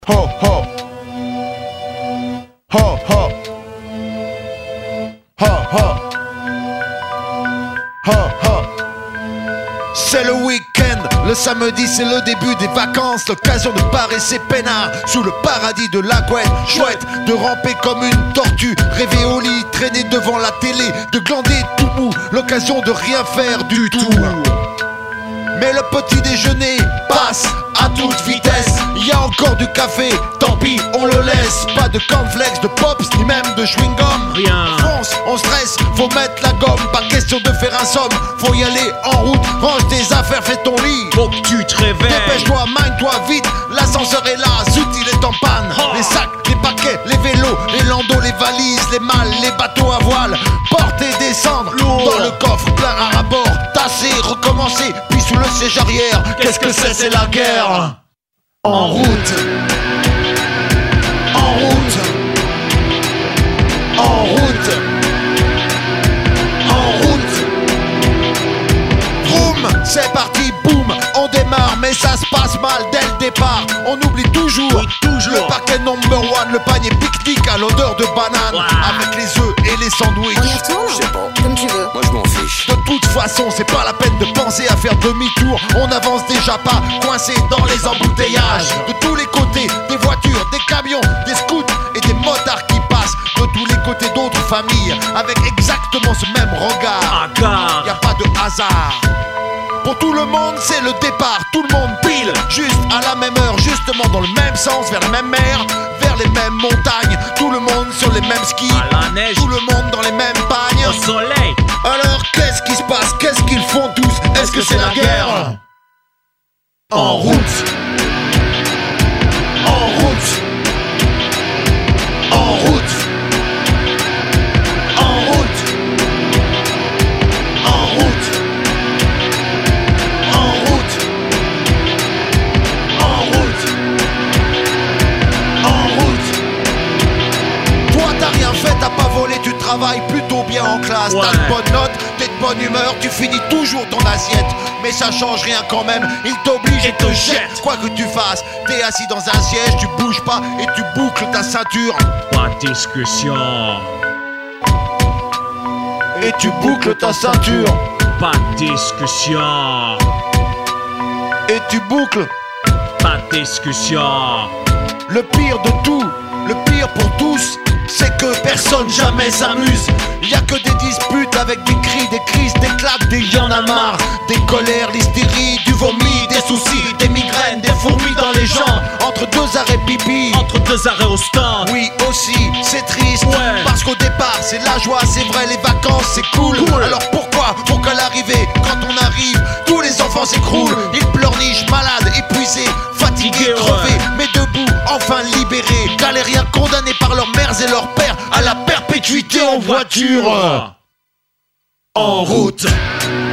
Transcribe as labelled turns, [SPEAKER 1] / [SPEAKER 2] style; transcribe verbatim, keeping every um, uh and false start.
[SPEAKER 1] Ho ho Ho ho Ho ho Ho ho C'est le week-end, le samedi c'est le début des vacances. L'occasion de parer ses peinards sous le paradis de la couette. Chouette de ramper comme une tortue, rêver au lit, traîner devant la télé, de glander tout mou. L'occasion de rien faire du tout. Mais le petit déjeuner passe à toute vitesse. Il y a encore du café, tant pis, on le laisse. Pas de cornflakes, de pops, ni même de chewing-gum.
[SPEAKER 2] Rien.
[SPEAKER 1] Fonce, on stresse, faut mettre la gomme. Pas question de faire un somme, faut y aller en route. Range tes affaires, fais ton lit.
[SPEAKER 2] Faut que tu te réveilles.
[SPEAKER 1] Dépêche-toi, magne-toi vite, l'ascenseur est là, zut il est en panne.
[SPEAKER 2] Oh.
[SPEAKER 1] Les sacs, les paquets, les vélos, les landaux, les valises, les malles, les bateaux à voile. Porter, descendre,
[SPEAKER 2] Lourd.
[SPEAKER 1] dans le coffre, plein à rabord. Tasser, recommencer, puis sous le siège arrière. Qu'est-ce que c'est, c'est la guerre. En route. En route. En route. En route. Vroom, c'est parti, boum, on démarre, mais ça se passe mal dès le départ. On oublie toujours,
[SPEAKER 2] Oui, toujours.
[SPEAKER 1] le paquet number one, le panier pique-nique à l'odeur de banane,
[SPEAKER 2] Wow.
[SPEAKER 1] avec les œufs et les sandwichs.
[SPEAKER 3] On y retourne?
[SPEAKER 4] Je sais pas.
[SPEAKER 3] Comme tu veux.
[SPEAKER 4] Moi je m'en fiche.
[SPEAKER 1] De toute façon, c'est pas la peine de penser à faire demi-tour. On avance déjà pas, coincé dans les embouteillages. De tous les côtés, des voitures, des camions, des scouts et des motards qui passent. De tous les côtés d'autres familles, avec exactement ce même regard.
[SPEAKER 2] Agar.
[SPEAKER 1] Y a pas de hasard. Pour tout le monde, c'est le départ. Tout le monde pile, juste à la même heure, justement dans le même sens, vers la même mer, vers les mêmes montagnes. Tout le monde sur les mêmes skis.
[SPEAKER 2] À la neige.
[SPEAKER 1] Tout le monde dans les mêmes pagnes.
[SPEAKER 2] Au soleil.
[SPEAKER 1] Alors qu'est-ce qui se passe? Qu'est-ce qu'ils font tous? Est-ce que c'est la guerre? En route. En route. En route. En route. En route. En route. En route. En route. Toi t'as rien fait, t'as pas volé, tu travailles plutôt bien en classe.
[SPEAKER 2] Ouais.
[SPEAKER 1] T'as de bonnes notes, t'es de bonne humeur, tu finis toujours ton assiette. Mais ça change rien quand même, il t'oblige et te jette. Quoi que tu fasses, t'es assis dans un siège, tu bouges pas et tu boucles ta ceinture.
[SPEAKER 2] Pas de discussion.
[SPEAKER 1] Et tu boucles ta ceinture.
[SPEAKER 2] Pas de discussion.
[SPEAKER 1] Et tu boucles.
[SPEAKER 2] Pas de discussion.
[SPEAKER 1] Le pire de tout, le pire pour tous, c'est que personne jamais s'amuse. Y a que des disputes avec des cris, des crises, des claques, des y en a marre. Des colères, l'hystérie, du vomi, des soucis, des migraines, des fourmis dans les jambes. Entre deux arrêts pipi.
[SPEAKER 2] Entre deux arrêts au stand.
[SPEAKER 1] Oui aussi, c'est triste,
[SPEAKER 2] Ouais.
[SPEAKER 1] parce qu'au départ c'est la joie, c'est vrai, les vacances c'est cool.
[SPEAKER 2] Cool.
[SPEAKER 1] Alors pourquoi, pour qu'à l'arrivée, quand on arrive, tous les enfants s'écroulent. Ils pleurnichent, malades, épuisés, fatigués,
[SPEAKER 2] Fatigués,
[SPEAKER 1] crevés,
[SPEAKER 2] ouais.
[SPEAKER 1] mais debout, enfin libérés. Galériens condamnés par leurs mères et leurs pères à la perpétuité en voiture. En route.